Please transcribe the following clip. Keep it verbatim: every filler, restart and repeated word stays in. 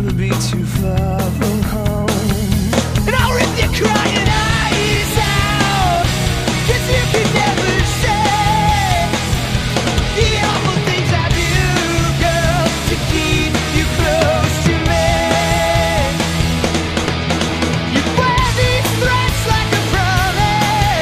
never be too far from home. And I'll rip you crying.